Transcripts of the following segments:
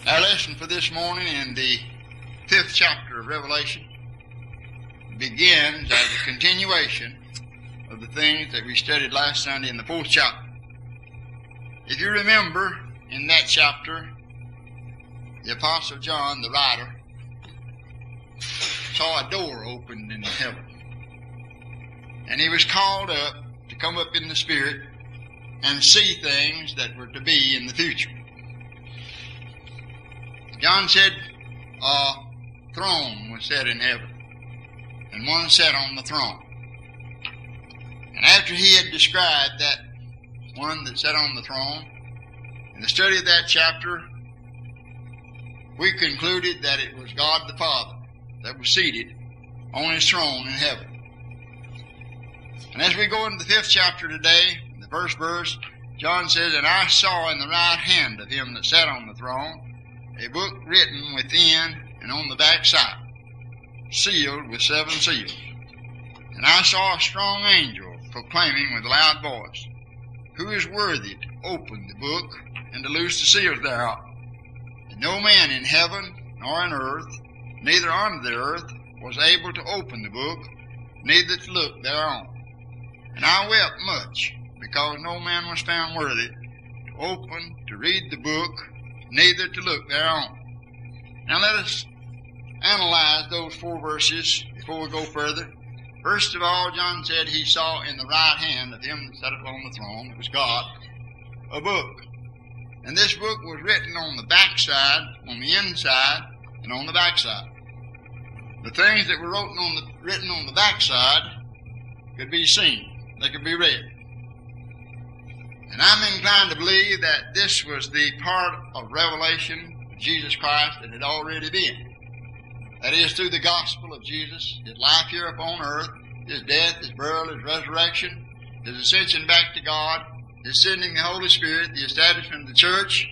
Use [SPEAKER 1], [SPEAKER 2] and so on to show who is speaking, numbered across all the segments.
[SPEAKER 1] Our lesson for this morning in the 5th chapter of Revelation begins as a continuation of the things that we studied last Sunday in the 4th chapter. If you remember, in that chapter, the Apostle John, the writer, saw a door opened in heaven. And he was called up to come up in the Spirit and see things that were to be in the future. John said a throne was set in heaven, and one sat on the throne. And after he had described that one that sat on the throne, in the study of that chapter, we concluded that it was God the Father that was seated on his throne in heaven. And as we go into the 5th chapter today, in the first verse, John says, "And I saw in the right hand of him that sat on the throne a book written within and on the back side, sealed with 7 seals. And I saw a strong angel proclaiming with a loud voice, Who is worthy to open the book and to loose the seals thereof? And no man in heaven nor in earth, neither under the earth, was able to open the book, neither to look thereon. And I wept much, because no man was found worthy to open, to read the book, neither to look thereon." Now let us analyze those 4 verses before we go further. First of all, John said he saw in the right hand of him that sat upon the throne, it was God, a book. And this book was written on the backside, on the inside, and on the backside. The things that were written on the backside could be seen. They could be read. And I'm inclined to believe that this was the part of revelation of Jesus Christ that had already been. That is, through the gospel of Jesus, his life here upon earth, his death, his burial, his resurrection, his ascension back to God, his sending the Holy Spirit, the establishment of the church.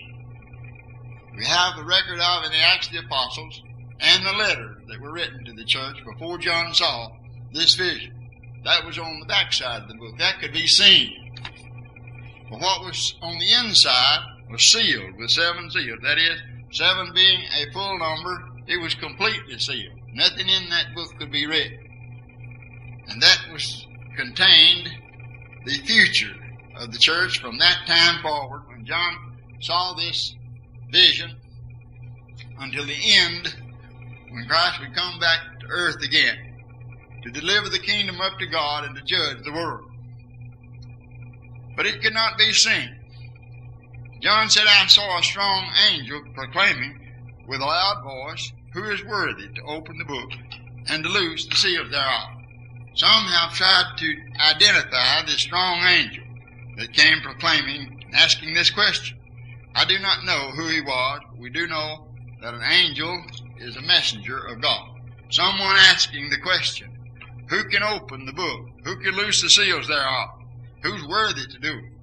[SPEAKER 1] We have the record of in the Acts of the Apostles and the letters that were written to the church before John saw this vision. That was on the backside of the book. That could be seen. But what was on the inside was sealed with 7 seals. That is, 7 being a full number, it was completely sealed. Nothing in that book could be read. And that was contained the future of the church from that time forward, when John saw this vision, until the end, when Christ would come back to earth again to deliver the kingdom up to God and to judge the world. But it could not be seen. John said, "I saw a strong angel proclaiming with a loud voice, Who is worthy to open the book and to loose the seals thereof?" Some have tried to identify this strong angel that came proclaiming and asking this question. I do not know who he was, but we do know that an angel is a messenger of God. Someone asking the question, who can open the book? Who can loose the seals thereof? Who's worthy to do it?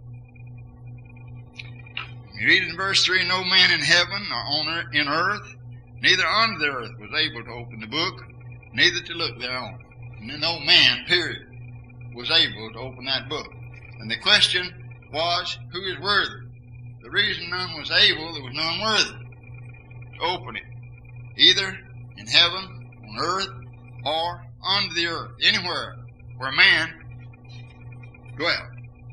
[SPEAKER 1] You read in verse 3, "No man in heaven nor in earth, neither under the earth, was able to open the book, neither to look thereon." And no man, period, was able to open that book. And the question was, who is worthy? The reason none was able, there was none worthy to open it, either in heaven, on earth, or under the earth, anywhere where man dwelt.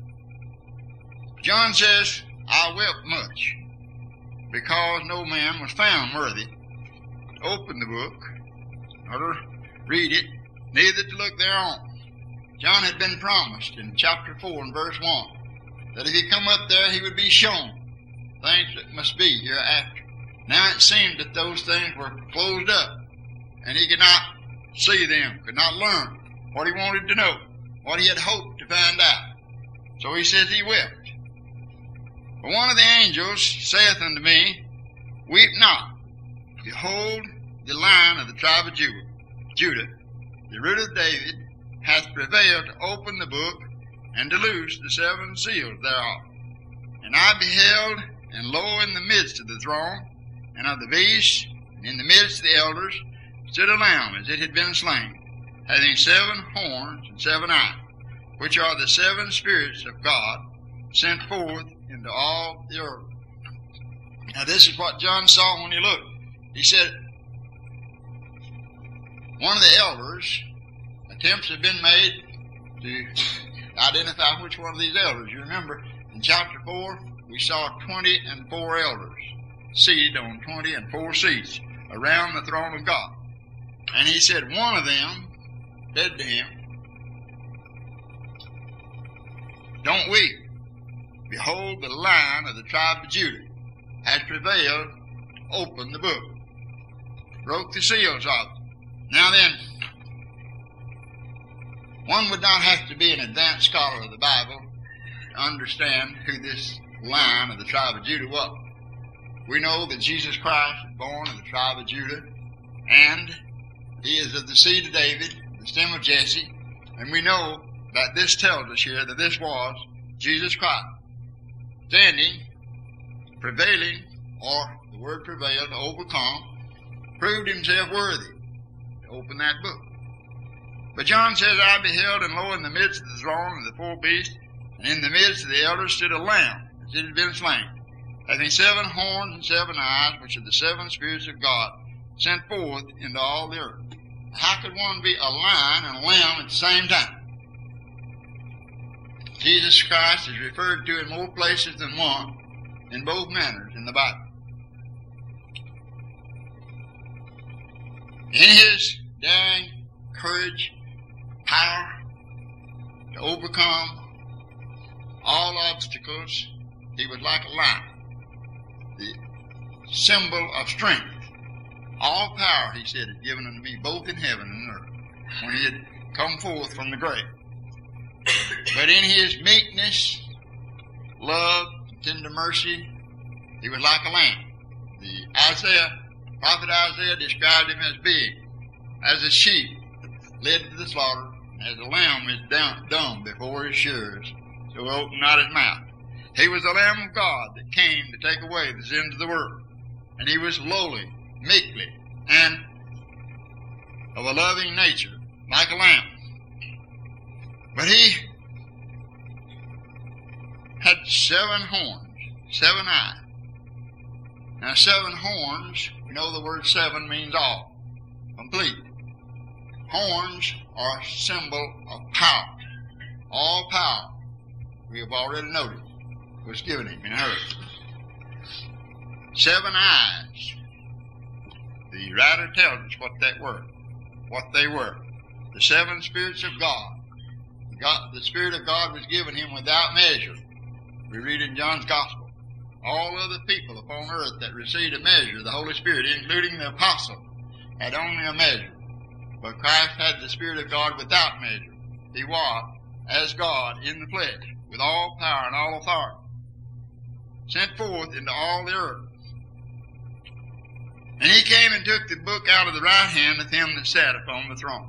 [SPEAKER 1] John says, "I wept much, because no man was found worthy to open the book, nor to read it, neither to look thereon." John had been promised in chapter 4 and verse 1 that if he come up there, he would be shown things that must be hereafter. Now it seemed that those things were closed up, and he could not see them, could not learn what he wanted to know, what he had hoped to find out. So he says he wept. But one of the angels saith unto me, Weep not. Behold, the Lion of the tribe of Judah, the root of David, hath prevailed to open the book and to loose the 7 seals thereof. And I beheld, and lo, in the midst of the throne, and of the beast, and in the midst of the elders, stood a lamb as it had been slain, having 7 horns and 7 eyes, which are the 7 spirits of God, sent forth into all the earth. Now this is what John saw when he looked. He said, one of the elders, attempts have been made to identify which one of these elders. You remember in chapter 4, we saw 24 elders seated on 24 seats around the throne of God. And he said, one of them said to him, don't weep. Behold, the Lion of the tribe of Judah has prevailed to open the book, broke the seals of it. Now then, one would not have to be an advanced scholar of the Bible to understand who this Lion of the tribe of Judah was. We know that Jesus Christ was born of the tribe of Judah, and he is of the seed of David, the stem of Jesse, and we know that this tells us here that this was Jesus Christ, standing, prevailing, or the word prevail, to overcome, proved himself worthy to open that book. But John says, I beheld, and lo, in the midst of the throne of the four beasts, and in the midst of the elders stood a lamb, as it had been slain, having 7 horns and 7 eyes, which are the 7 spirits of God, sent forth into all the earth. How could one be a lion and a lamb at the same time? Jesus Christ is referred to in more places than one, in both manners in the Bible. In his daring, courage, power to overcome all obstacles, he was like a lion, the symbol of strength. All power, he said, is given unto me, both in heaven and earth, when he had come forth from the grave. But in his meekness, love, and tender mercy, he was like a lamb. The prophet Isaiah described him as being as a sheep led to the slaughter, as a lamb is dumb before his shearers, so opened not his mouth. He was the Lamb of God that came to take away the sins of the world. And he was lowly, meekly, and of a loving nature, like a lamb. But he had 7 horns, 7 eyes. Now 7 horns, we know the word 7 means all, complete. Horns are a symbol of power. All power, we have already noted, was given him in earth. 7 eyes. The writer tells us what they were. The 7 spirits of God. The Spirit of God was given him without measure. We read in John's Gospel. All other people upon earth that received a measure, the Holy Spirit, including the apostle, had only a measure. But Christ had the Spirit of God without measure. He was, as God, in the flesh, with all power and all authority, sent forth into all the earth. And he came and took the book out of the right hand of him that sat upon the throne.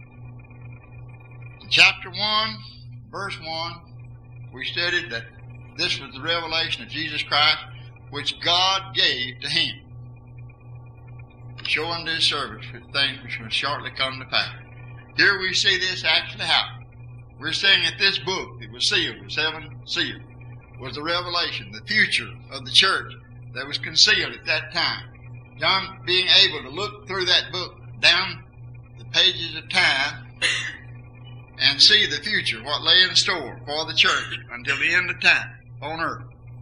[SPEAKER 1] In chapter 1, verse 1, we studied that this was the revelation of Jesus Christ, which God gave to him, to show unto his servants things which will shortly come to pass. Here we see this actually happen. We're saying that this book that was sealed, the 7 seals, was the revelation, the future of the church that was concealed at that time. John being able to look through that book down the pages of time and see the future, what lay in store for the church until the end of time on earth.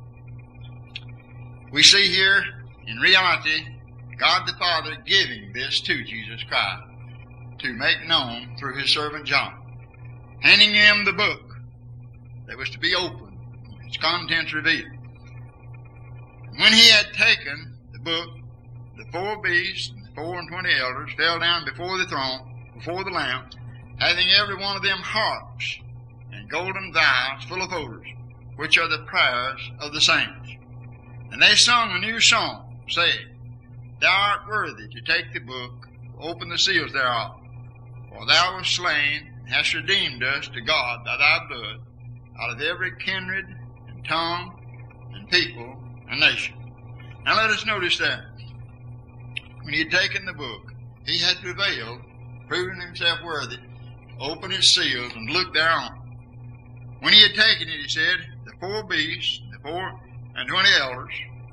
[SPEAKER 1] We see here, in reality, God the Father giving this to Jesus Christ to make known through his servant John, handing him the book that was to be opened, its contents revealed. When he had taken the book, the 4 beasts and the 24 elders fell down before the throne, before the Lamb, having every one of them harps and golden vials full of odors, which are the prayers of the saints. And they sung a new song, saying, Thou art worthy to take the book, open the seals thereof. For thou wast slain, and hast redeemed us to God by thy blood, out of every kindred and tongue and people and nation. Now let us notice that when he had taken the book, he had prevailed, proven himself worthy, to open his seals and look thereon. When he had taken it, he said, the 4 beasts, the 24 elders,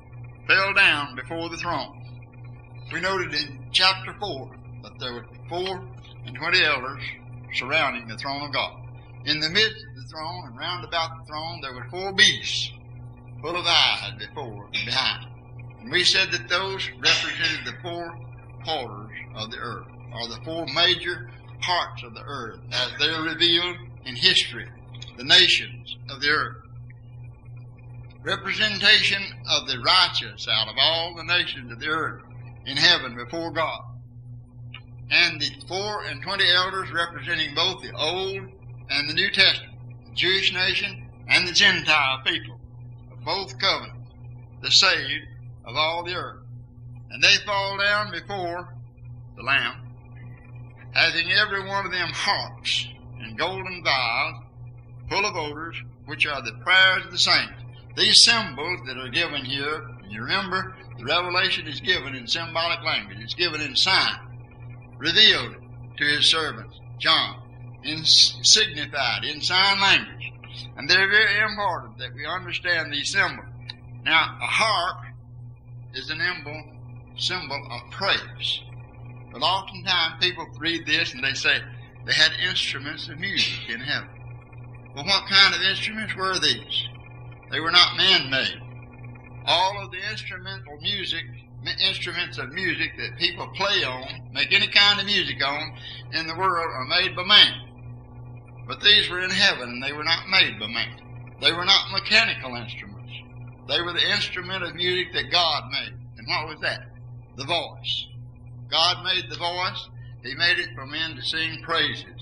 [SPEAKER 1] fell down before the throne. We noted in chapter 4 that there were 24 elders surrounding the throne of God. In the midst of the throne and round about the throne there were 4 beasts full of eyes before and behind. And we said that those represented the 4 quarters of the earth, or the 4 major parts of the earth, as they are revealed in history, the nations of the earth. Representation of the righteous out of all the nations of the earth in heaven before God. And the 24 elders representing both the Old and the New Testament, the Jewish nation and the Gentile people of both covenants, the saved of all the earth. And they fall down before the Lamb, having every one of them harps and golden vials full of odors, which are the prayers of the saints. These symbols that are given here, you remember, the revelation is given in symbolic language. It's given in sign, revealed to his servants, John, signified in sign language. And they're very important that we understand these symbols. Now, a harp is an symbol of praise. But oftentimes people read this and they say they had instruments of music in heaven. Well, what kind of instruments were these? They were not man-made. All of the instruments of music that people play on, make any kind of music on in the world, are made by man. But these were in heaven and they were not made by man. They were not mechanical instruments. They were the instrument of music that God made. And what was that? The voice. God made the voice. He made it for men to sing praises,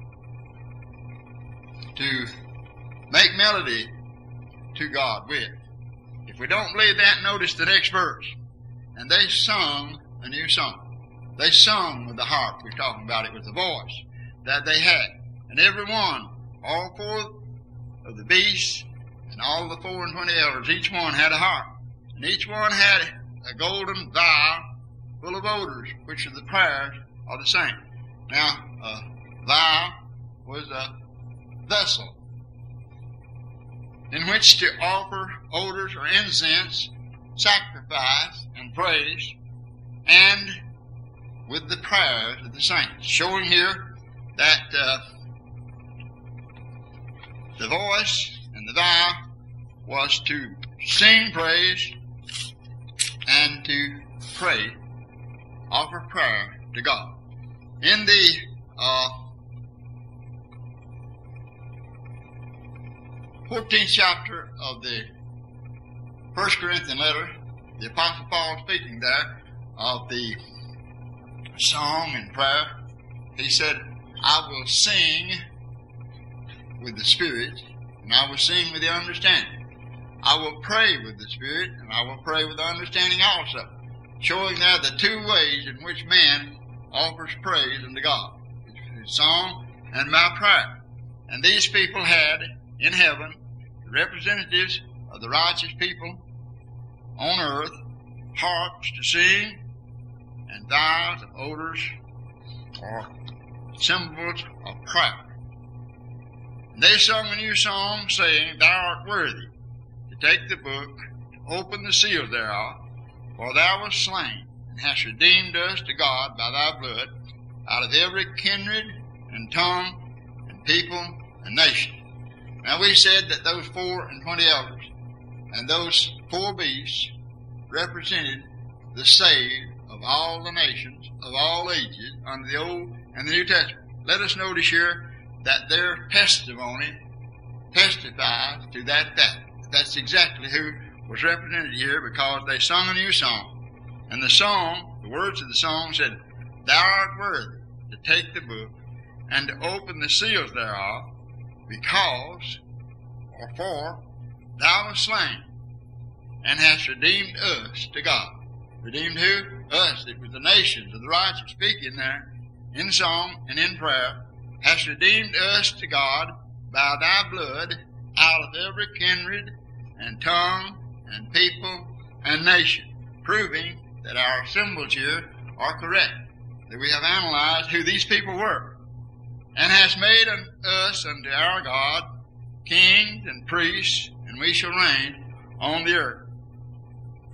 [SPEAKER 1] to make melody to God with. If we don't believe that, notice the next verse. And they sung a new song. They sung with the harp. We're talking about it with the voice that they had. And every one, all 4 of the beasts and all the 24 elders, each one had a harp. And each one had a golden vial full of odors, which are the prayers of the saints. Now, a vial was a vessel in which to offer odors or incense, sacrifice, and praise, and with the prayers of the saints. Showing here that the voice and the vial was to sing praise and to pray, offer prayer to God. In the 14th chapter of the 1 Corinthian letter, the Apostle Paul speaking there of the song and prayer, he said, I will sing with the Spirit, and I will sing with the understanding. I will pray with the Spirit, and I will pray with the understanding also. Showing there the 2 ways in which man offers praise unto God, his song and by prayer. And these people had in heaven the representatives of the righteous people on earth, harps to sing, and vials of odors or symbols of prayer. And they sung a new song, saying, Thou art worthy to take the book, to open the seals thereof, for thou wast slain, and hast redeemed us to God by thy blood, out of every kindred and tongue and people and nation. Now we said that those 24 elders and those 4 beasts represented the saved of all the nations, of all ages, under the Old and the New Testament. Let us notice here that their testimony testifies to that fact. That's exactly who was represented here, because they sung a new song. And the song, the words of the song said, Thou art worthy to take the book and to open the seals thereof, because, or for, thou wast slain, and hast redeemed us to God. Redeemed who? Us. It was the nations of the righteous speaking there in song and in prayer. Hast redeemed us to God by thy blood out of every kindred and tongue and people and nation, proving that our symbols here are correct, that we have analyzed who these people were, and hast made us unto our God kings and priests, and we shall reign on the earth.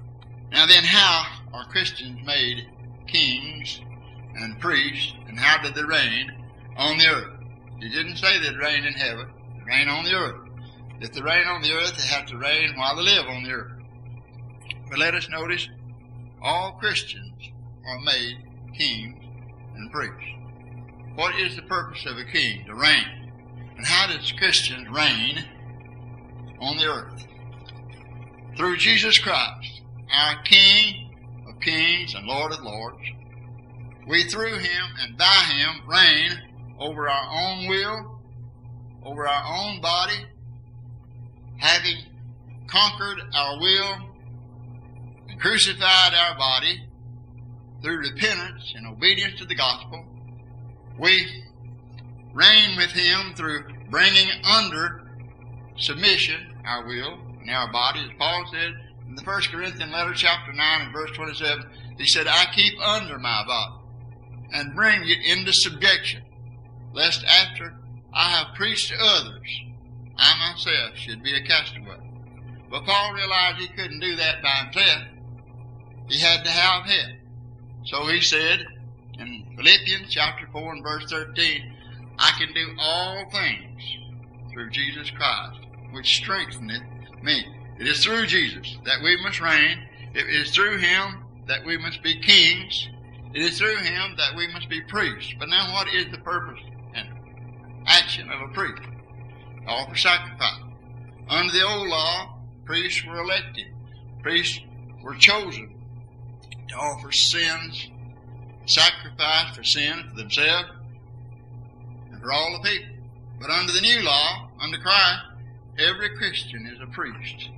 [SPEAKER 1] Now then, how are Christians made kings and priests, and how did they reign on the earth? He didn't say they'd reign in heaven, they reign on the earth. If they reign on the earth, they have to reign while they live on the earth. But let us notice, all Christians are made kings and priests. What is the purpose of a king? To reign. And how does Christians reign on the earth? Through Jesus Christ, our King of kings and Lord of lords. We through him and by him reign over our own will, over our own body, having conquered our will and crucified our body through repentance and obedience to the gospel. We reign with him through bringing under submission our will and our body. As Paul said in the 1 Corinthians letter, chapter 9 and verse 27, he said, I keep under my body and bring it into subjection, lest after I have preached to others, I myself should be a castaway. But Paul realized he couldn't do that by himself. He had to have help. So he said in Philippians chapter 4 and verse 13, I can do all things through Jesus Christ, which strengtheneth me. It is through Jesus that we must reign. It is through him that we must be kings. It is through him that we must be priests. But now what is the purpose and action of a priest? To offer sacrifice. Under the old law, priests were elected. Priests were chosen to offer sins, sacrifice for sin for themselves and for all the people. But under the new law, under Christ, every Christian is a priest.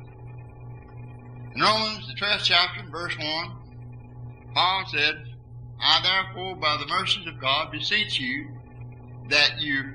[SPEAKER 1] In Romans, the 12th chapter, verse 1, Paul said, I therefore, by the mercies of God, beseech you that you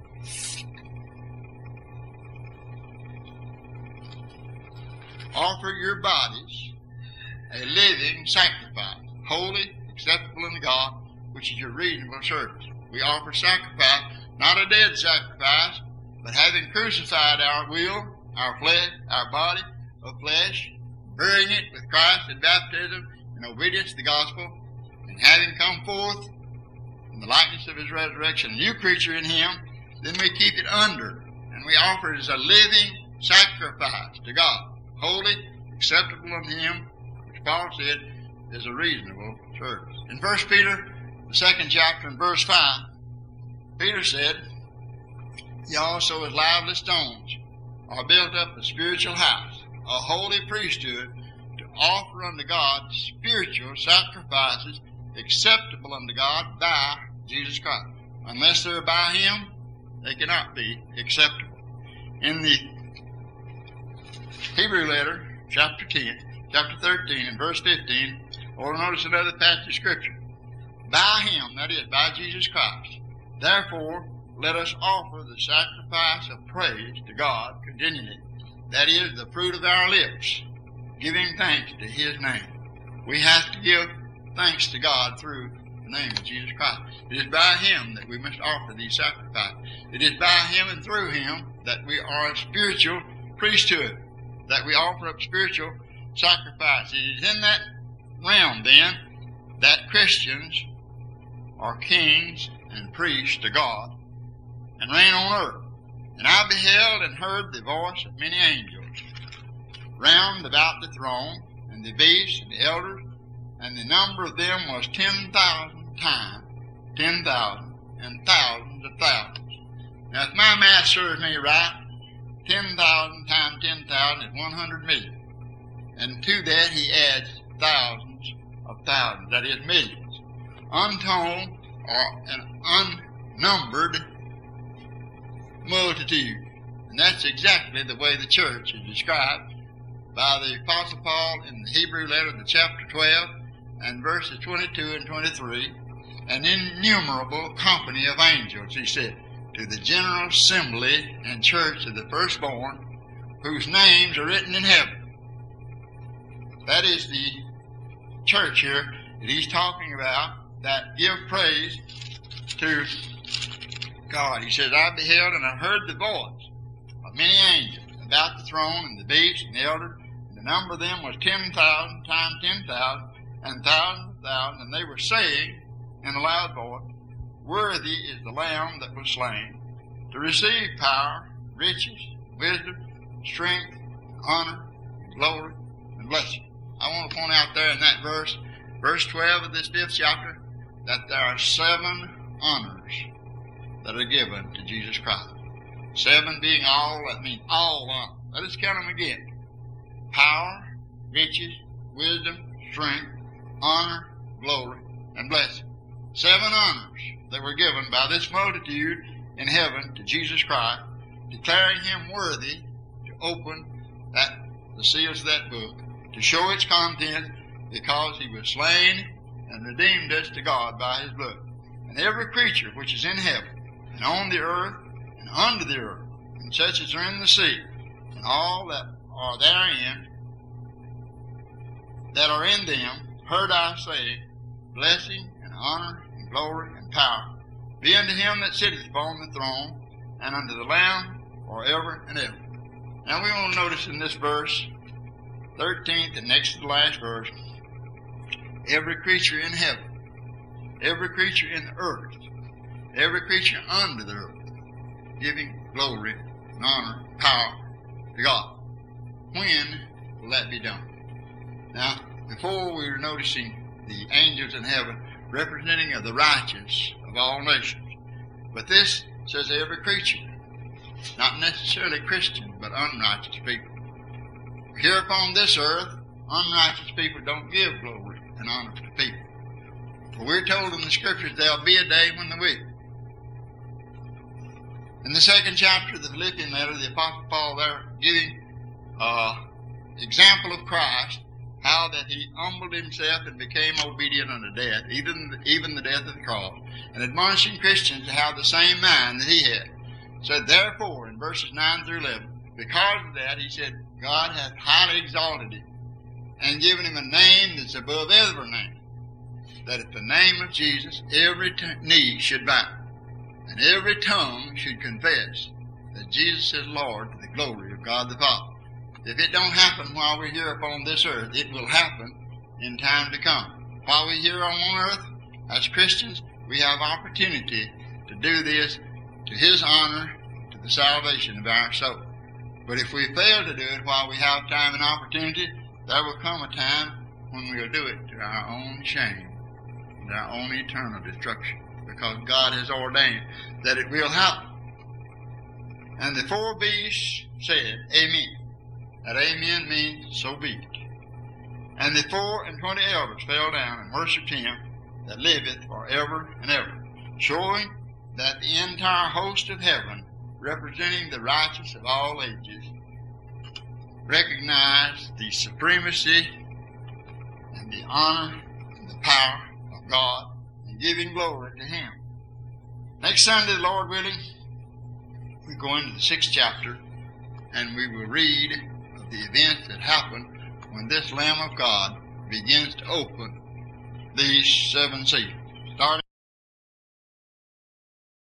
[SPEAKER 1] offer your bodies a living sacrifice, holy, acceptable unto God, which is your reasonable service. We offer sacrifice, not a dead sacrifice, but having crucified our will, our flesh, our body of flesh, burying it with Christ in baptism in obedience to the gospel, and having come forth in the likeness of his resurrection, a new creature in him, then we keep it under, and we offer it as a living sacrifice to God, holy, acceptable unto him, which Paul said is a reasonable service. In 1 Peter, the 2nd chapter, and verse 5, Peter said, ye also as lively stones are built up a spiritual house, a holy priesthood, to offer unto God spiritual sacrifices acceptable unto God by Jesus Christ. Unless they're by him, they cannot be acceptable. In the Hebrew letter, chapter 13, and verse 15, or notice another passage of Scripture. By him, that is, by Jesus Christ, therefore, let us offer the sacrifice of praise to God continually. That is, the fruit of our lips, giving thanks to his name. We have to give thanks to God through the name of Jesus Christ. It is by him that we must offer these sacrifices. It is by him and through him that we are a spiritual priesthood, that we offer up spiritual sacrifice. It is in that realm, then, that Christians are kings and priests to God and reign on earth. And I beheld and heard the voice of many angels round about the throne, and the beasts and the elders, and the number of them was 10,000 times 10,000 and thousands of thousands. Now, if my math serves me right, 10,000 times 10,000 is 100 million. And to that he adds thousands of thousands, that is millions. Untold or an unnumbered multitude. And that's exactly the way the church is described by the Apostle Paul in the Hebrew letter, the chapter 12, and verses 22 and 23. An innumerable company of angels, he said, to the general assembly and church of the firstborn, whose names are written in heaven. That is the church here that he's talking about, that give praise to God. He says, I beheld and I heard the voice of many angels about the throne and the beast and the elders and The number of them was 10,000 times 10,000, and thousands of thousands, and they were saying in a loud voice, Worthy is the Lamb that was slain, to receive power, riches, wisdom, strength, honor, glory, and blessing. I want to point out there in that verse 12 of this 5th chapter, that there are 7 honors that are given to Jesus Christ. 7 being all, that means all honor. Let us count them again. Power, riches, wisdom, strength, honor, glory, and blessing. 7 honors that were given by this multitude in heaven to Jesus Christ, declaring him worthy to open the seals of that book, to show its contents, because he was slain and redeemed us to God by his blood. And every creature which is in heaven, and on the earth, and under the earth, and such as are in the sea, and all that are therein, that are in them, heard I say, blessing and honor and glory and power be unto him that sitteth upon the throne, and unto the Lamb forever and ever. Now we want to notice in this verse, 13th and next to the last verse, every creature in heaven, every creature in the earth, every creature under the earth, giving glory and honor and power to God. When will that be done? Now, before we were noticing the angels in heaven representing of the righteous of all nations. But this says every creature, not necessarily Christian, but unrighteous people. Here upon this earth, unrighteous people don't give glory and honor to people. For we're told in the Scriptures there'll be a day when they will. In the 2nd chapter of the Philippian letter, the Apostle Paul there giving example of Christ, how that he humbled himself and became obedient unto death, even the death of the cross, and admonishing Christians to have the same mind that he had. Said, therefore, in verses 9 through 11, because of that, he said, God hath highly exalted him, and given him a name that's above every name, that at the name of Jesus every knee should bow, and every tongue should confess that Jesus is Lord, to the glory of God the Father. If it don't happen while we're here upon this earth, it will happen in time to come. While we're here on earth, as Christians, we have opportunity to do this to his honor, to the salvation of our soul. But if we fail to do it while we have time and opportunity, there will come a time when we'll do it to our own shame and our own eternal destruction, because God has ordained that it will happen. And the 4 beasts said, Amen. That amen means so be it. And the 24 elders fell down and worshipped him that liveth forever and ever, showing that the entire host of heaven, representing the righteous of all ages, recognize the supremacy and the honor and the power of God, and giving glory to him. Next Sunday, Lord willing, we go into the 6th chapter, and we will read of the events that happen when this Lamb of God begins to open these 7 seals. Starting